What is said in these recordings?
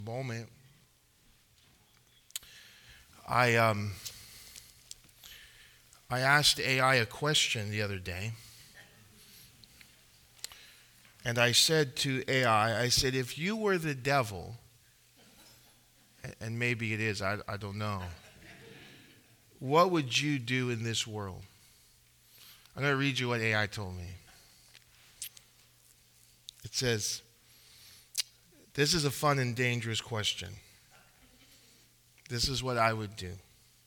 Moment. I I asked AI a question the other day, and I said to AI, I said, if you were the devil, and maybe it is, I don't know, what would you do in this world? I'm going to read you what AI told me. It says, this is a fun and dangerous question. This is what I would do.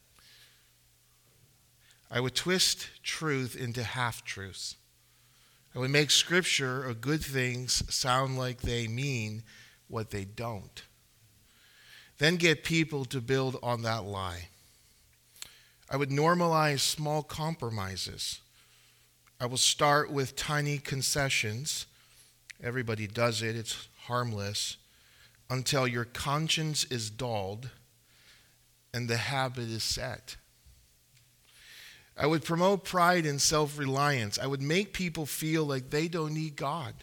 I would twist truth into half-truths. I would make Scripture or good things sound like they mean what they don't. Then get people to build on that lie. I would normalize small compromises. I will start with tiny concessions. Everybody does it. It's harmless. Until your conscience is dulled and the habit is set. I would promote pride and self-reliance. I would make people feel like they don't need God,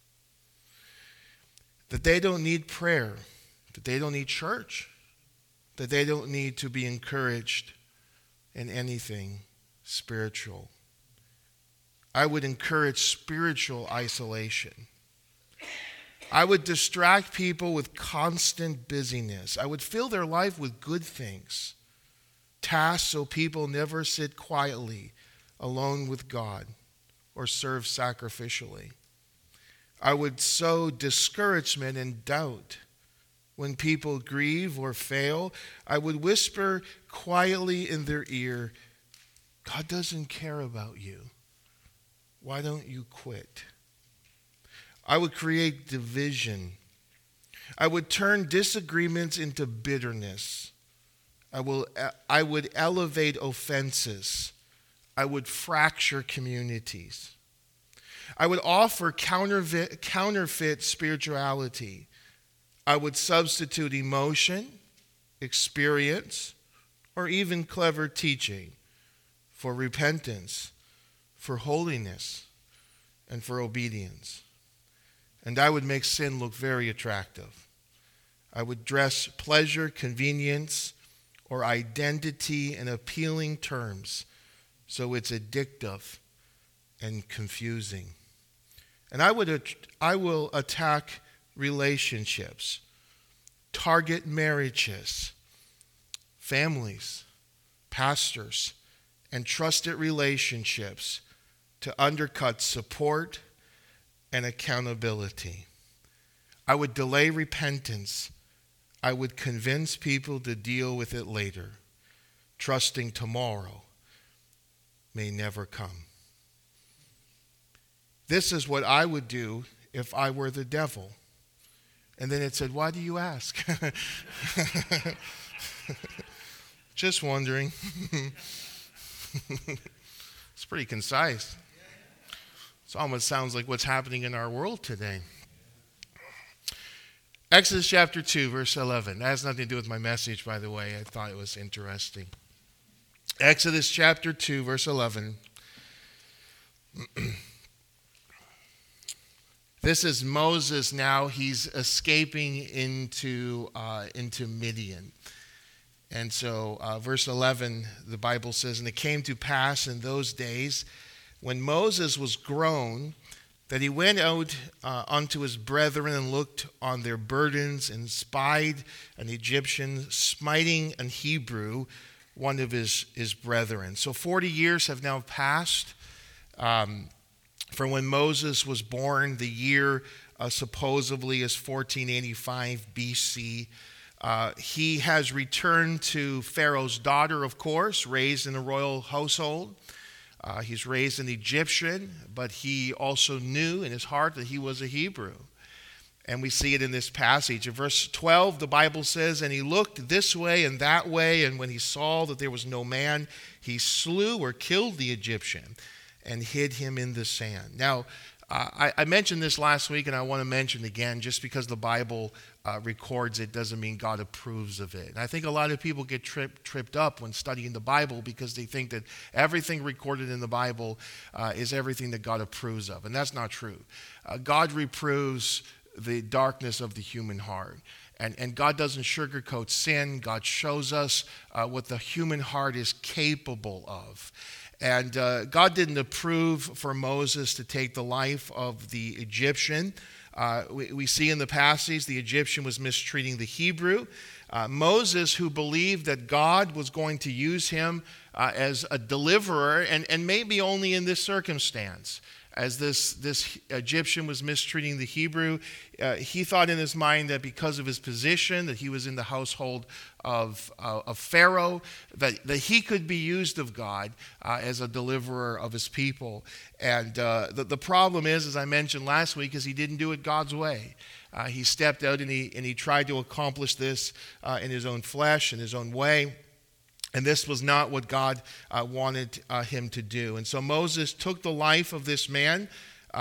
that they don't need prayer, that they don't need church, that they don't need to be encouraged in anything spiritual. I would encourage spiritual isolation. I would distract people with constant busyness. I would fill their life with good things, tasks so people never sit quietly alone with God or serve sacrificially. I would sow discouragement and doubt. When people grieve or fail, I would whisper quietly in their ear, God doesn't care about you. Why don't you quit? I would create division. I would turn disagreements into bitterness. I would elevate offenses. I would fracture communities. I would offer counterfeit spirituality. I would substitute emotion, experience, or even clever teaching for repentance, for holiness, and for obedience. And I would make sin look very attractive. I would dress pleasure, convenience, or identity in appealing terms so it's addictive and confusing. And I will attack relationships, target marriages, families, pastors, and trusted relationships to undercut support and accountability. I would delay repentance. I would convince people to deal with it later, trusting tomorrow may never come. This is what I would do if I were the devil. And then it said, why do you ask? Just wondering. It's pretty concise. It almost sounds like what's happening in our world today. Exodus chapter 2, verse 11. That has nothing to do with my message, by the way. I thought it was interesting. Exodus chapter 2, verse 11. This is Moses now. He's escaping into Midian. And so verse 11, the Bible says, and it came to pass in those days when Moses was grown, that he went out unto his brethren and looked on their burdens and spied an Egyptian smiting an Hebrew, one of his brethren. So 40 years have now passed from when Moses was born. The year supposedly is 1485 BC. He has returned to Pharaoh's daughter, of course, raised in a royal household. He's raised an Egyptian, but he also knew in his heart that he was a Hebrew. And we see it in this passage. In verse 12, the Bible says, and he looked this way and that way, and when he saw that there was no man, he slew or killed the Egyptian and hid him in the sand. Now, I mentioned this last week, and I want to mention it again, just because the Bible records it doesn't mean God approves of it. And I think a lot of people get tripped up when studying the Bible because they think that everything recorded in the Bible is everything that God approves of. And that's not true. God reproves the darkness of the human heart. And God doesn't sugarcoat sin. God shows us what the human heart is capable of. And God didn't approve for Moses to take the life of the Egyptian. We see in the passage the Egyptian was mistreating the Hebrew. Moses, who believed that God was going to use him as a deliverer, and maybe only in this circumstance, as this Egyptian was mistreating the Hebrew, he thought in his mind that because of his position, that he was in the household of Pharaoh, that he could be used of God as a deliverer of his people. And the problem is, as I mentioned last week, is he didn't do it God's way. He stepped out and he tried to accomplish this in his own flesh, in his own way. And this was not what God wanted him to do. And so Moses took the life of this man.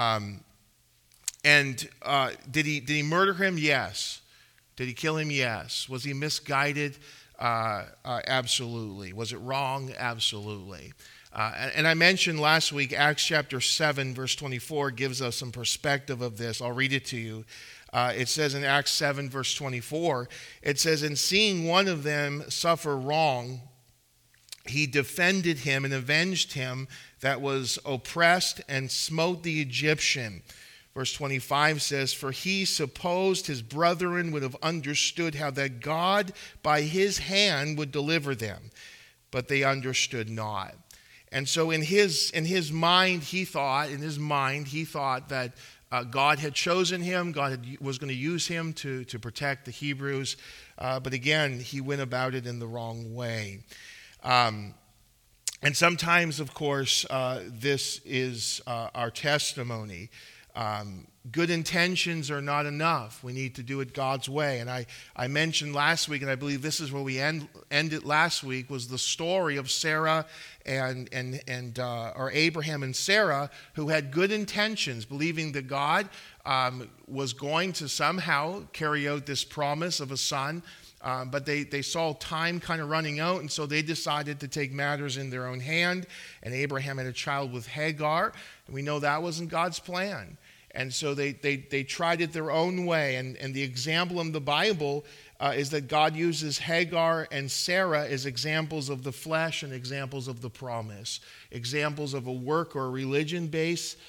Did he murder him? Yes. Did he kill him? Yes. Was he misguided? Absolutely. Was it wrong? Absolutely. And I mentioned last week, Acts chapter 7, verse 24 gives us some perspective of this. I'll read it to you. It says in Acts 7, verse 24, it says, "And seeing one of them suffer wrong, he defended him and avenged him that was oppressed and smote the Egyptian." Verse 25 says, "For he supposed his brethren would have understood how that God by his hand would deliver them, but they understood not." And so in his mind, he thought that God had chosen him, was going to use him to protect the Hebrews. But again, he went about it in the wrong way. And sometimes, of course, this is our testimony. Good intentions are not enough. We need to do it God's way. And I mentioned last week, and I believe this is where we ended last week, was the story of Sarah or Abraham and Sarah, who had good intentions, believing that God was going to somehow carry out this promise of a son. But they saw time kind of running out, and so they decided to take matters in their own hand. And Abraham had a child with Hagar, and we know that wasn't God's plan. And so they tried it their own way. And the example in the Bible is that God uses Hagar and Sarah as examples of the flesh and examples of the promise, examples of a work or a religion-based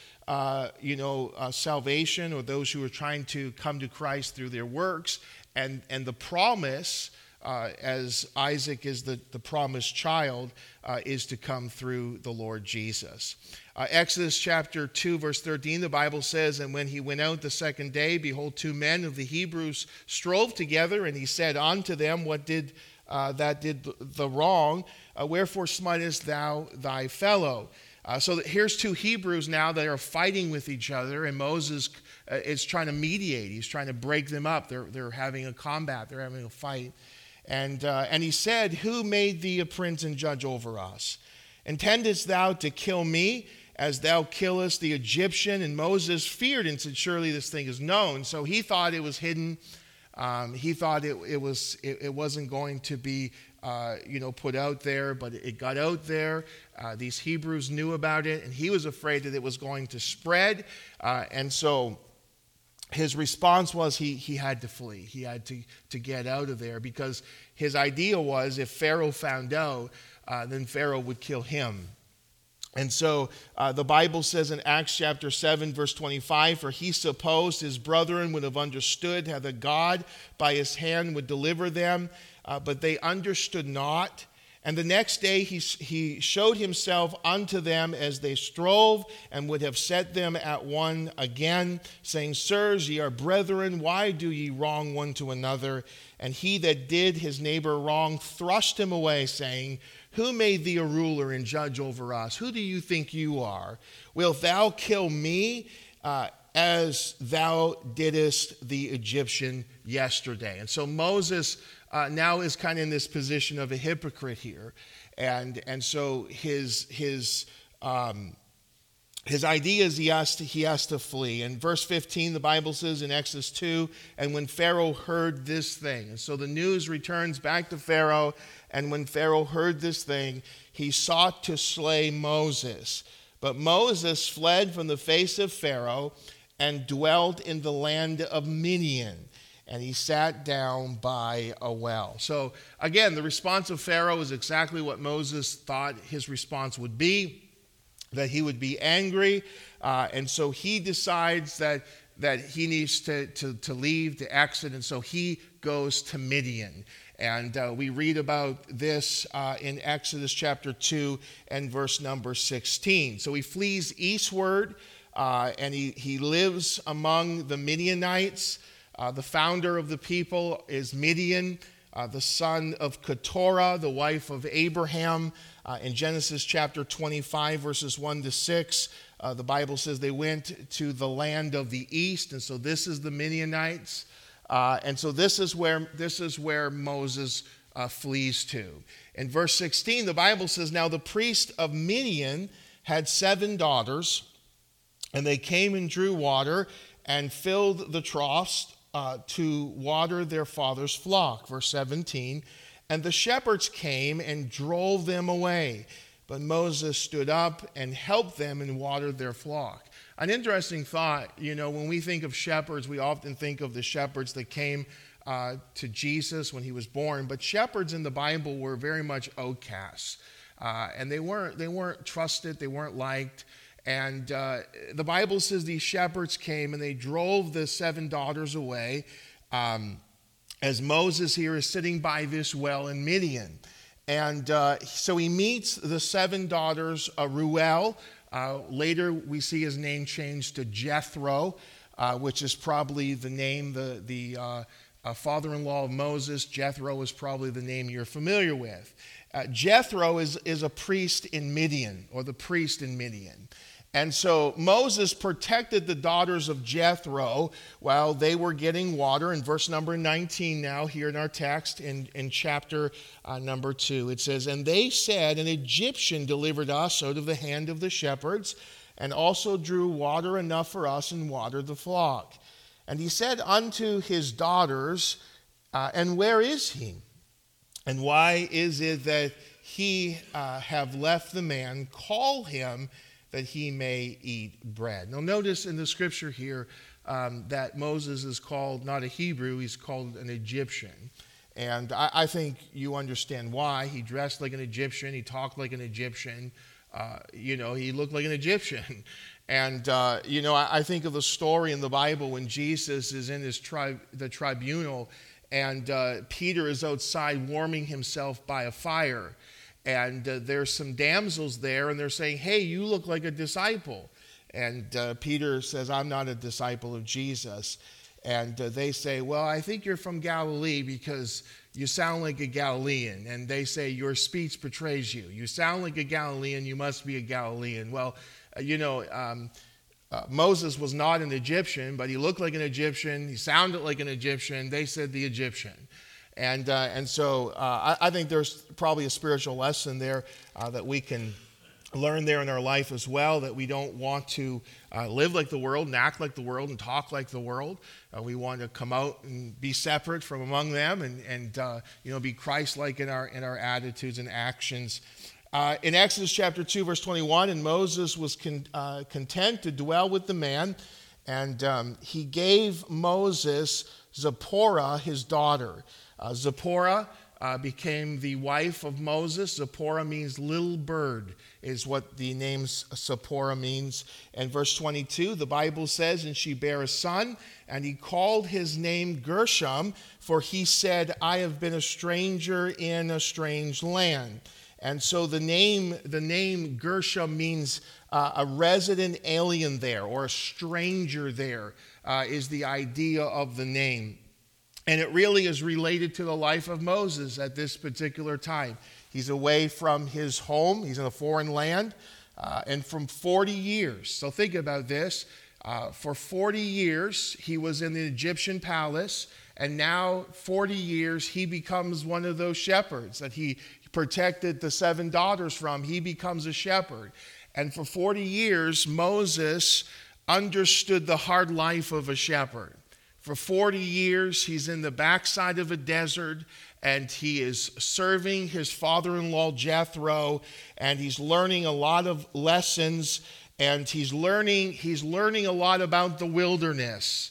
salvation, or those who are trying to come to Christ through their works. And the promise, as Isaac is the promised child, is to come through the Lord Jesus. Exodus chapter 2, verse 13, the Bible says, "And when he went out the second day, behold, two men of the Hebrews strove together, and he said unto them, What did that did the wrong? Wherefore smitest thou thy fellow?" So here's two Hebrews now that are fighting with each other, and Moses is trying to mediate. He's trying to break them up. They're having a combat. They're having a fight. And he said, "Who made thee a prince and judge over us? Intendest thou to kill me as thou killest the Egyptian?" And Moses feared and said, "Surely this thing is known." So he thought it was hidden. He thought it wasn't going to be put out there, but it got out there. These Hebrews knew about it, and he was afraid that it was going to spread. And so his response was he had to flee. He had to get out of there, because his idea was if Pharaoh found out, then Pharaoh would kill him. And so the Bible says in Acts chapter 7, verse 25, "For he supposed his brethren would have understood how that God by his hand would deliver them, but they understood not. And the next day he showed himself unto them as they strove, and would have set them at one again, saying, Sirs, ye are brethren, why do ye wrong one to another? And he that did his neighbor wrong thrust him away, saying, Who made thee a ruler and judge over us? Who do you think you are? Wilt thou kill me as thou didst the Egyptian yesterday?" And so Moses now is kind of in this position of a hypocrite here. And so his idea is he has to flee. In verse 15, the Bible says in Exodus 2, "And when Pharaoh heard this thing," and so the news returns back to Pharaoh, "and when Pharaoh heard this thing, he sought to slay Moses. But Moses fled from the face of Pharaoh and dwelt in the land of Midian. and he sat down by a well. So again, the response of Pharaoh is exactly what Moses thought his response would be, that he would be angry. And so he decides that he needs to leave, to exit, and so he goes to Midian. And we read about this in Exodus chapter 2 and verse number 16. So he flees eastward, and he lives among the Midianites. The founder of the people is Midian, the son of Keturah, the wife of Abraham. In Genesis chapter 25, verses 1 to 6, the Bible says they went to the land of the east, and so this is the Midianites. And so this is where Moses flees to. In verse 16, the Bible says, "Now the priest of Midian had 7 daughters, and they came and drew water and filled the troughs to water their father's flock." Verse 17, "And the shepherds came and drove them away. But Moses stood up and helped them and watered their flock." An interesting thought, when we think of shepherds, we often think of the shepherds that came to Jesus when he was born. But shepherds in the Bible were very much outcasts. And they weren't trusted, they weren't liked. And the Bible says these shepherds came and they drove the 7 daughters away, as Moses here is sitting by this well in Midian. And so he meets the 7 daughters, Reuel. Later we see his name changed to Jethro, which is probably the name, the father-in-law of Moses. Jethro is probably the name you're familiar with. Jethro is a priest in Midian, or the priest in Midian. And so Moses protected the daughters of Jethro while they were getting water. In verse number 19 now, here in our text, in chapter number 2, it says, "And they said, An Egyptian delivered us out of the hand of the shepherds, and also drew water enough for us and watered the flock. And he said unto his daughters, And where is he? And why is it that he have left the man? Call him, that he may eat bread." Now notice in the scripture here that Moses is called not a Hebrew, he's called an Egyptian. And I think you understand why. He dressed like an Egyptian, he talked like an Egyptian, he looked like an Egyptian. And, I think of the story in the Bible when Jesus is in the tribunal, and Peter is outside warming himself by a fire. And there's some damsels there, and they're saying, "Hey, you look like a disciple." And Peter says, "I'm not a disciple of Jesus." And they say, "Well, I think you're from Galilee because you sound like a Galilean." And they say, "Your speech betrays you. You sound like a Galilean, you must be a Galilean." Well, Moses was not an Egyptian, but he looked like an Egyptian. He sounded like an Egyptian. They said the Egyptian. And so I think there's probably a spiritual lesson there that we can learn there in our life as well, that we don't want to live like the world and act like the world and talk like the world. We want to come out and be separate from among them and be Christ-like in our attitudes and actions. In Exodus chapter 2, verse 21, "And Moses was content to dwell with the man, and he gave Moses Zipporah, his daughter." Zipporah became the wife of Moses. Zipporah means little bird, is what the name Zipporah means. And verse 22, the Bible says, "And she bare a son, and he called his name Gershom, for he said, I have been a stranger in a strange land." And so the name Gershom means a resident alien there, or a stranger there, is the idea of the name. And it really is related to the life of Moses at this particular time. He's away from his home. He's in a foreign land. And from 40 years, so think about this, for 40 years he was in the Egyptian palace, and now 40 years he becomes one of those shepherds that he protected the 7 daughters from. He becomes a shepherd. And for 40 years, Moses understood the hard life of a shepherd. For 40 years, he's in the backside of a desert, and he is serving his father-in-law Jethro, and he's learning a lot of lessons, and he's learning a lot about the wilderness.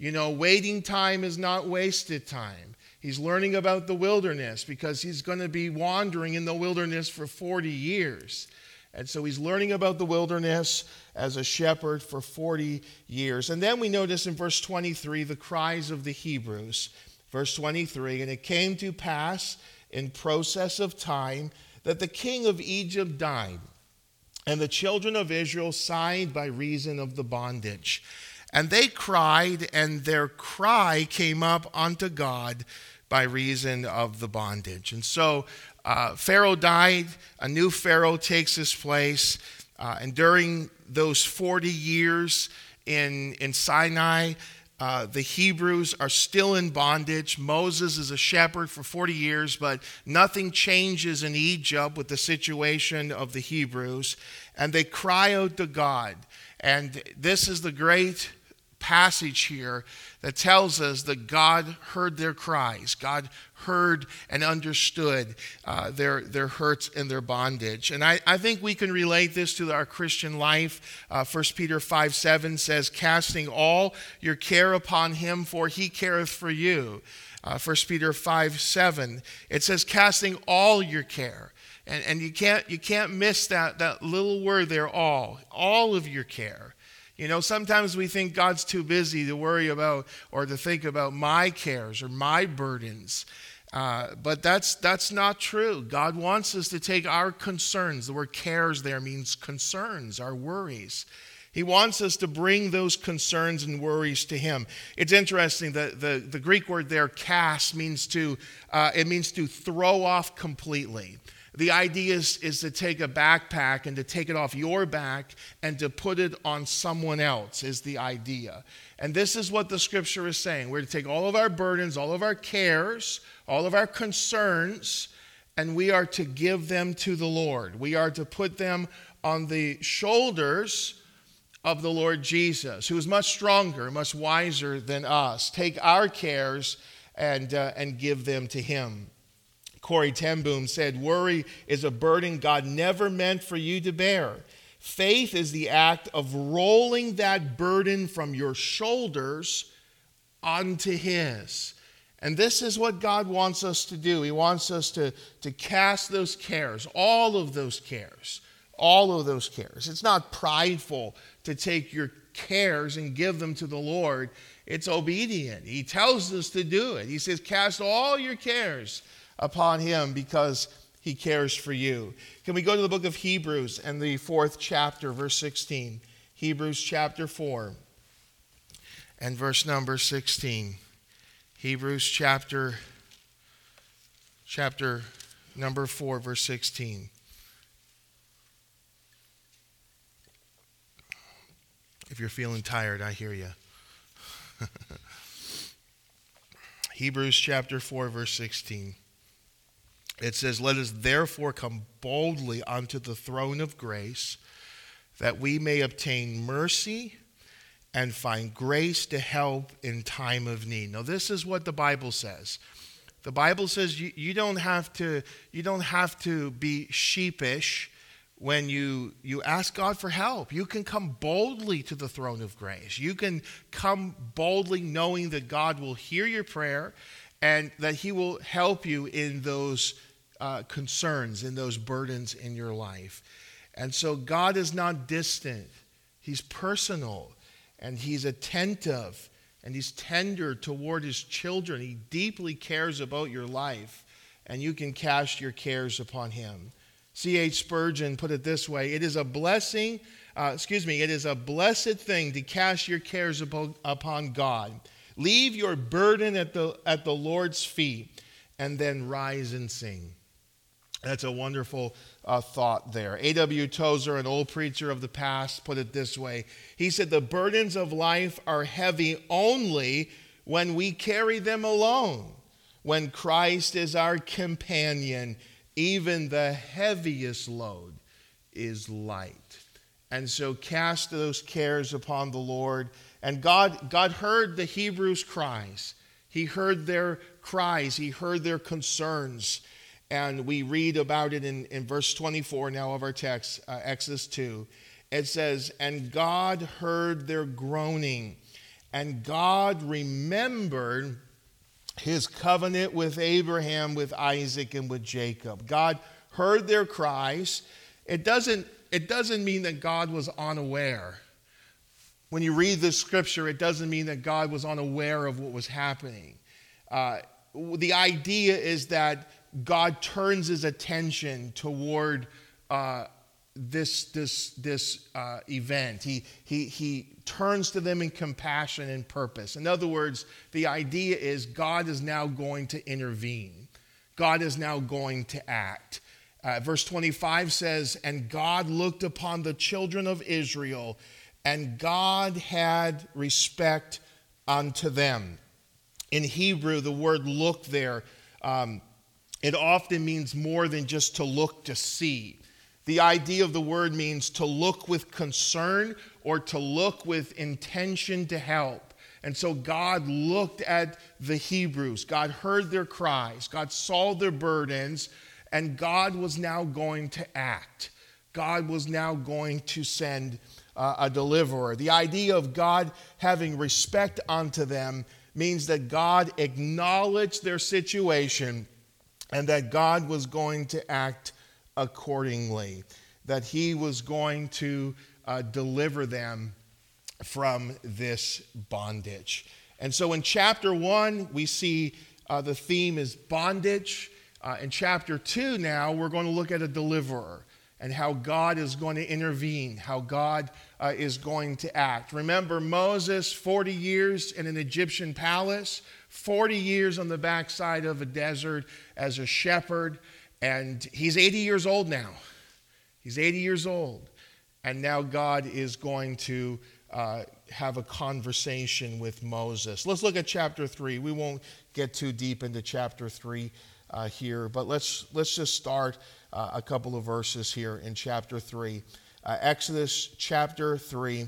Waiting time is not wasted time. He's learning about the wilderness because he's going to be wandering in the wilderness for 40 years. And so he's learning about the wilderness as a shepherd for 40 years. And then we notice in verse 23 the cries of the Hebrews. Verse 23, and it came to pass in process of time that the king of Egypt died, and the children of Israel sighed by reason of the bondage. And they cried, and their cry came up unto God by reason of the bondage. And so Pharaoh died, a new Pharaoh takes his place, and during those 40 years in Sinai, the Hebrews are still in bondage. Moses is a shepherd for 40 years, but nothing changes in Egypt with the situation of the Hebrews. And they cry out to God. And this is the great passage here that tells us that God heard their cries. God heard and understood their hurts and their bondage. And I think we can relate this to our Christian life. 1 Peter 5:7 says, casting all your care upon him, for he careth for you. 1 Peter 5:7, it says, casting all your care. And you can't miss that little word there, all of your care. Sometimes we think God's too busy to worry about or to think about my cares or my burdens. But that's not true. God wants us to take our concerns. The word cares there means concerns, our worries. He wants us to bring those concerns and worries to him. It's interesting that the Greek word there, cast, means to throw off completely. The idea is to take a backpack and to take it off your back and to put it on someone else is the idea. And this is what the scripture is saying. We're to take all of our burdens, all of our cares, all of our concerns, and we are to give them to the Lord. We are to put them on the shoulders of the Lord Jesus, who is much stronger, much wiser than us. Take our cares and give them to him. Corrie ten Boom said, worry is a burden God never meant for you to bear. Faith is the act of rolling that burden from your shoulders onto his. And this is what God wants us to do. He wants us to cast those cares, all of those cares. It's not prideful to take your cares and give them to the Lord. It's obedient. He tells us to do it. He says, cast all your cares upon him because he cares for you. Can we go to the book of Hebrews and the 4th chapter, verse 16? Hebrews chapter 4 and verse number 16. Hebrews chapter number 4, verse 16. If you're feeling tired, I hear you. Hebrews chapter 4, verse 16. It says, let us therefore come boldly unto the throne of grace, that we may obtain mercy and find grace to help in time of need. Now, this is what the Bible says. The Bible says you don't have to be sheepish when you ask God for help. You can come boldly to the throne of grace. You can come boldly knowing that God will hear your prayer and that he will help you in those concerns, in those burdens in your life. And so God is not distant. He's personal, and he's attentive, and he's tender toward his children. He deeply cares about your life, and you can cast your cares upon him. C.H. Spurgeon put it this way: it is a blessed thing to cast your cares upon God. Leave your burden at the Lord's feet, and then rise and sing. That's a wonderful thought there. A.W. Tozer, an old preacher of the past, put it this way. He said, the burdens of life are heavy only when we carry them alone. When Christ is our companion, even the heaviest load is light. And so cast those cares upon the Lord. And God heard the Hebrews' cries. He heard their cries. He heard their concerns. And we read about it in verse 24 now of our text, Exodus 2. It says, and God heard their groaning, and God remembered his covenant with Abraham, with Isaac, and with Jacob. God heard their cries. It doesn't mean that God was unaware. When you read this scripture, it doesn't mean that God was unaware of what was happening. The idea is that God turns his attention toward this event. He turns to them in compassion and purpose. In other words, the idea is God is now going to intervene. God is now going to act. Verse 25 says, "And God looked upon the children of Israel, and God had respect unto them." In Hebrew, the word look there, it often means more than just to look to see. The idea of the word means to look with concern or to look with intention to help. And so God looked at the Hebrews. God heard their cries. God saw their burdens. And God was now going to act. God was now going to send a deliverer. The idea of God having respect unto them means that God acknowledged their situation and that God was going to act accordingly, that he was going to deliver them from this bondage. And so in chapter 1, we see the theme is bondage. In chapter 2 now, we're going to look at a deliverer and how God is going to intervene, how God is going to act. Remember Moses, 40 years in an Egyptian palace, 40 years on the backside of a desert as a shepherd, and he's 80 years old now. He's 80 years old, and now God is going to have a conversation with Moses. Let's look at chapter 3. We won't get too deep into chapter 3 here, but let's just start a couple of verses here in chapter 3. Exodus chapter 3,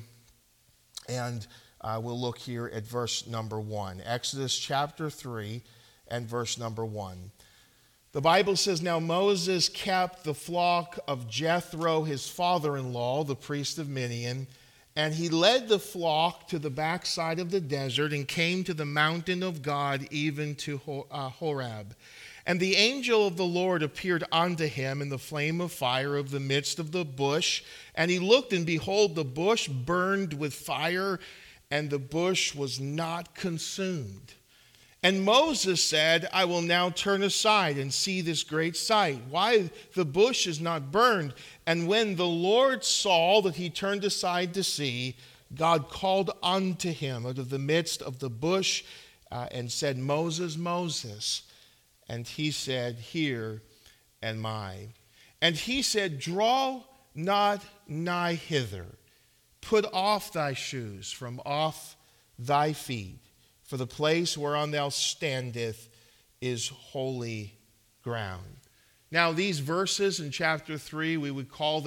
and we'll look here at verse number 1. Exodus chapter 3 and verse number 1. The Bible says, "Now Moses kept the flock of Jethro, his father-in-law, the priest of Midian, and he led the flock to the backside of the desert and came to the mountain of God, even to Horeb. And the angel of the Lord appeared unto him in the flame of fire of the midst of the bush. And he looked, and behold, the bush burned with fire, and the bush was not consumed. And Moses said, I will now turn aside and see this great sight, why the bush is not burned. And when the Lord saw that he turned aside to see, God called unto him out of the midst of the bush and said, Moses, Moses. And he said, Here am I. And he said, Draw not nigh hither. Put off thy shoes from off thy feet. For the place whereon thou standest is holy ground. Now, these verses in chapter 3, we would call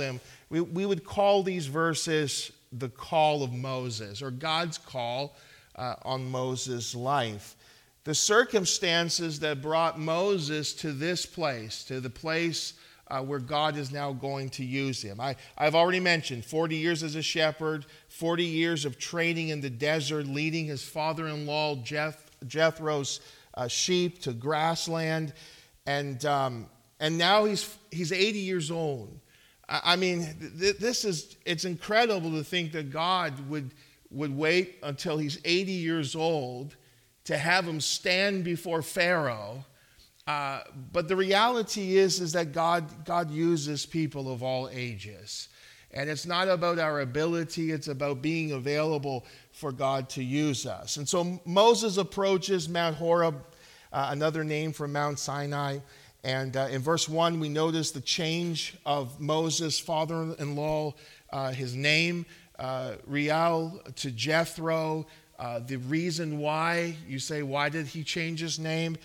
these verses the call of Moses, or God's call on Moses' life. The circumstances that brought Moses to this place, to the place where God is now going to use him. I've already mentioned 40 years as a shepherd, 40 years of training in the desert, leading his father-in-law Jethro's sheep to grassland, and now he's 80 years old. I mean, it's incredible to think that God would wait until he's 80 years old to have him stand before Pharaoh. But the reality is that God uses people of all ages. And it's not about our ability, it's about being available for God to use us. And so Moses approaches Mount Horeb, another name for Mount Sinai. And in verse 1, we notice the change of Moses' father-in-law, his name, Reuel, to Jethro. The reason why, you say, why did he change his name?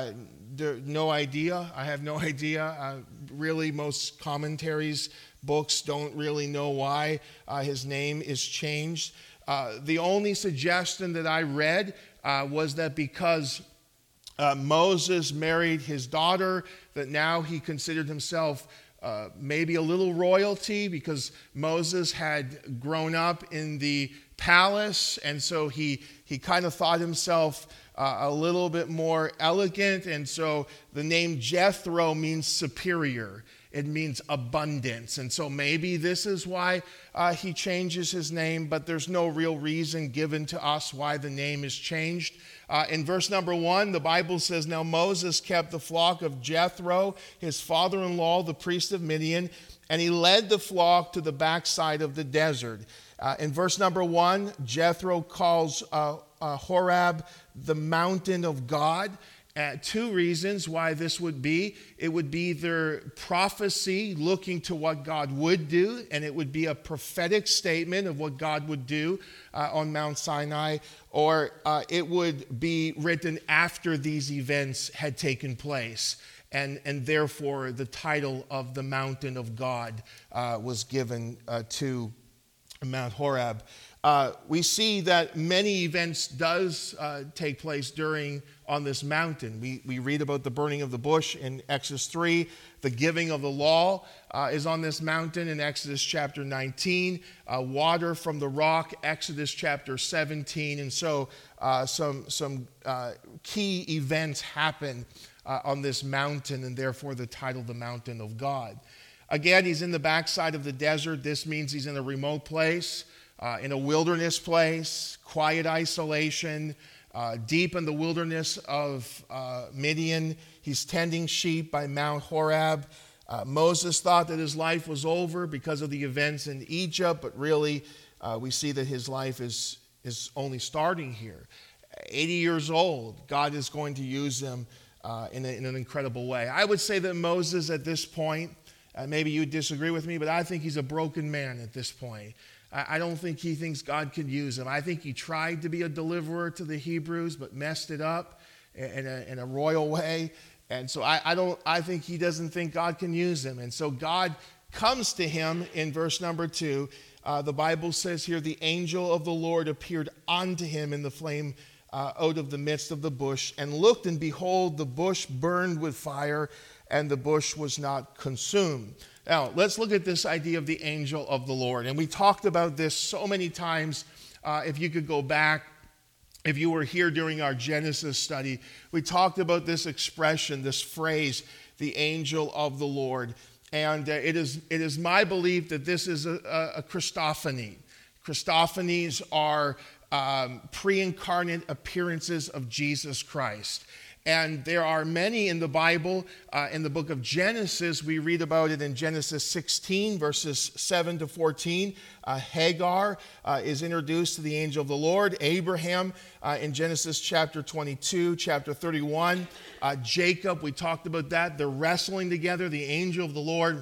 No idea. I have no idea. Really, most commentaries, books don't really know why his name is changed. The only suggestion that I read was that because Moses married his daughter, that now he considered himself maybe a little royalty, because Moses had grown up in the palace, and so he kind of thought himself a little bit more elegant, and so the name Jethro means superior. It means abundance, and so maybe this is why he changes his name, but there's no real reason given to us why the name is changed. In verse number 1, the Bible says, "Now Moses kept the flock of Jethro, his father-in-law, the priest of Midian, and he led the flock to the backside of the desert." In verse number 1, Jethro calls Horeb the mountain of God. Two reasons why this would be. It would be their prophecy looking to what God would do, and it would be a prophetic statement of what God would do on Mount Sinai, or it would be written after these events had taken place. And therefore, the title of the mountain of God was given to Mount Horeb. We see that many events does take place on this mountain. We read about the burning of the bush in Exodus 3. The giving of the law is on this mountain in Exodus chapter 19. Water from the rock, Exodus chapter 17. And so some key events happen on this mountain, and therefore the title, the mountain of God. Again, he's in the backside of the desert. This means he's in a remote place, in a wilderness place, quiet isolation, deep in the wilderness of Midian. He's tending sheep by Mount Horeb. Moses thought that his life was over because of the events in Egypt, but really we see that his life is only starting here. 80 years old, God is going to use him in an incredible way. I would say that Moses at this point, maybe you disagree with me, but I think he's a broken man at this point. I don't think he thinks God could use him. I think he tried to be a deliverer to the Hebrews, but messed it up in a royal way. And so I think he doesn't think God can use him. And so God comes to him in verse number 2. The Bible says here, "The angel of the Lord appeared unto him in the flame out of the midst of the bush, and looked, and behold, the bush burned with fire, and the bush was not consumed." Now, let's look at this idea of the angel of the Lord. And we talked about this so many times. If you could go back, if you were here during our Genesis study, we talked about this expression, this phrase, the angel of the Lord. And it is my belief that this is a Christophany. Christophanies are pre-incarnate appearances of Jesus Christ. And there are many in the Bible. In the book of Genesis, we read about it in Genesis 16, verses 7 to 14. Hagar is introduced to the angel of the Lord. Abraham in Genesis chapter 22, chapter 31. Jacob, we talked about that. They're wrestling together. The angel of the Lord,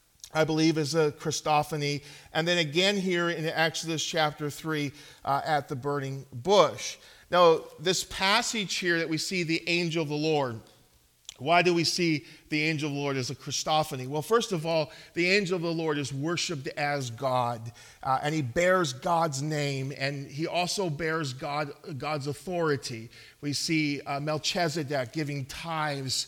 I believe, is a Christophany. And then again here in Exodus chapter 3 at the burning bush. Now, this passage here that we see the angel of the Lord, why do we see the angel of the Lord as a Christophany? Well, first of all, the angel of the Lord is worshipped as God, and he bears God's name, and he also bears God's authority. We see Melchizedek giving tithes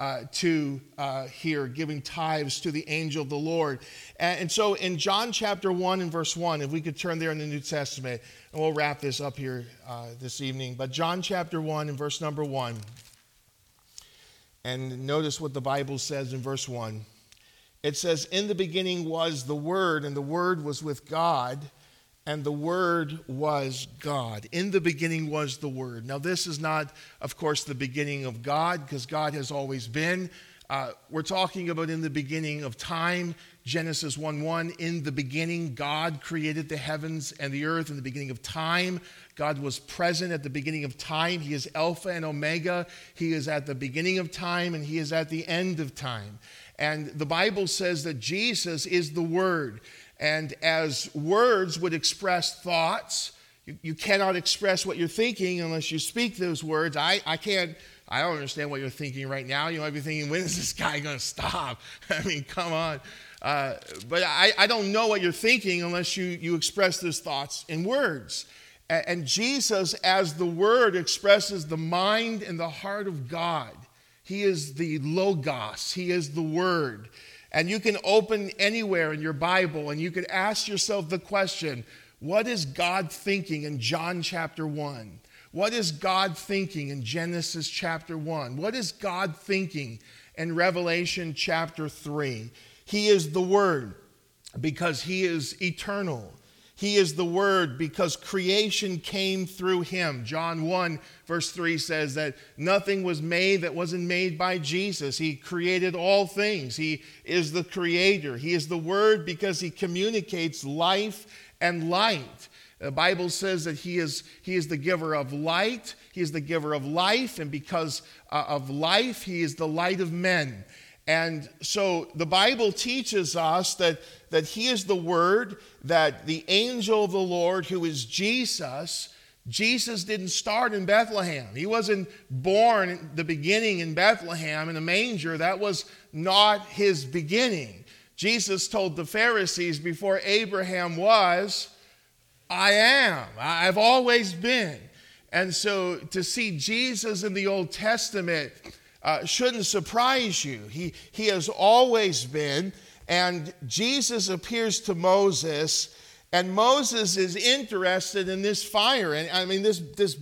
giving tithes to the angel of the Lord. And so in John chapter 1 and verse 1, if we could turn there in the New Testament, and we'll wrap this up here this evening. But John chapter 1 and verse number 1, and notice what the Bible says in verse 1. It says, "In the beginning was the Word, and the Word was with God, and the Word was God." In the beginning was the Word. Now, this is not, of course, the beginning of God, because God has always been. We're talking about in the beginning of time. Genesis 1:1, in the beginning, God created the heavens and the earth. In the beginning of time, God was present at the beginning of time. He is Alpha and Omega. He is at the beginning of time, and he is at the end of time. And the Bible says that Jesus is the Word. And as words would express thoughts, you cannot express what you're thinking unless you speak those words. I don't understand what you're thinking right now. You might be thinking, when is this guy going to stop? I mean, come on. But I don't know what you're thinking unless you express those thoughts in words. And Jesus, as the Word, expresses the mind and the heart of God. He is the Logos. He is the Word. And you can open anywhere in your Bible and you could ask yourself the question, What is God thinking in John chapter 1? What is God thinking in Genesis chapter 1? What is God thinking in Revelation chapter 3? He is the Word because he is eternal. He is the Word because creation came through him. John 1 verse 3 says that nothing was made that wasn't made by Jesus. He created all things. He is the creator. He is the Word because he communicates life and light. The Bible says that he is the giver of light. He is the giver of life. And because of life, he is the light of men. And so the Bible teaches us that he is the Word, that the angel of the Lord, who is Jesus didn't start in Bethlehem. He wasn't born in the beginning in Bethlehem in a manger. That was not his beginning. Jesus told the Pharisees before Abraham was, I am. I've always been. And so to see Jesus in the Old Testament shouldn't surprise you. He has always been. And Jesus appears to Moses, and Moses is interested in this fire. And I mean, this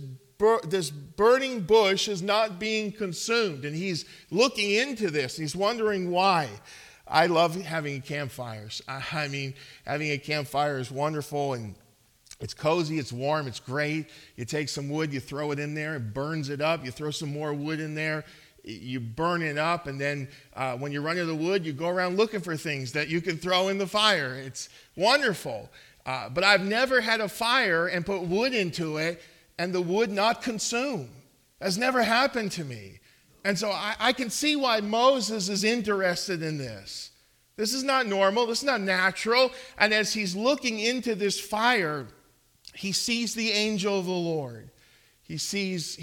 burning bush is not being consumed. And he's looking into this. He's wondering why. I love having campfires. I mean, having a campfire is wonderful, and it's cozy, it's warm, it's great. You take some wood, you throw it in there, it burns it up. You throw some more wood in there, you burn it up, and then when you run out of wood, you go around looking for things that you can throw in the fire. It's wonderful. But I've never had a fire and put wood into it and the wood not consume. That's never happened to me. And so I can see why Moses is interested in this. This is not normal. This is not natural. And as he's looking into this fire, he sees the angel of the Lord. He sees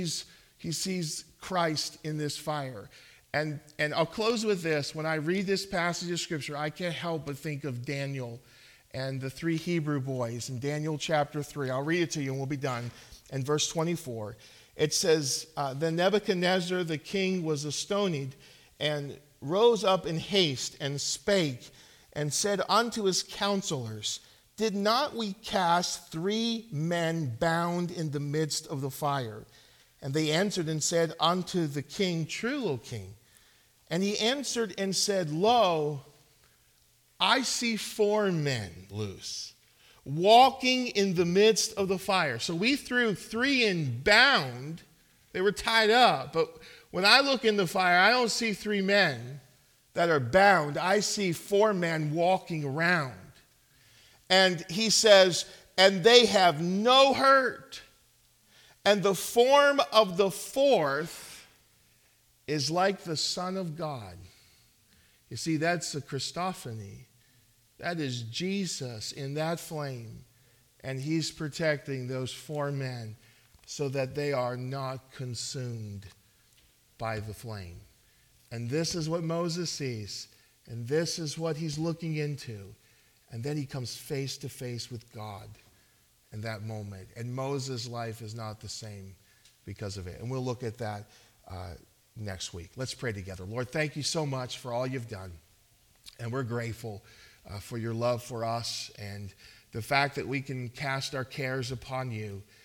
Christ in this fire. And I'll close with this. When I read this passage of Scripture, I can't help but think of Daniel and the 3 Hebrew boys in Daniel chapter 3. I'll read it to you and we'll be done. In verse 24, it says, Then Nebuchadnezzar the king was astonied and rose up in haste and spake and said unto his counselors, Did not we cast 3 men bound in the midst of the fire? And they answered and said unto the king, True, O king. And he answered and said, Lo, I see 4 men loose, walking in the midst of the fire. So we threw 3 in bound. They were tied up. But when I look in the fire, I don't see 3 men that are bound. I see 4 men walking around. And he says, and they have no hurt. And the form of the 4th is like the Son of God. You see, that's the Christophany. That is Jesus in that flame. And he's protecting those 4 men so that they are not consumed by the flame. And this is what Moses sees. And this is what he's looking into. And then he comes face to face with God in that moment. And Moses' life is not the same because of it. And we'll look at that next week. Let's pray together. Lord, thank you so much for all you've done. And we're grateful for your love for us and the fact that we can cast our cares upon you.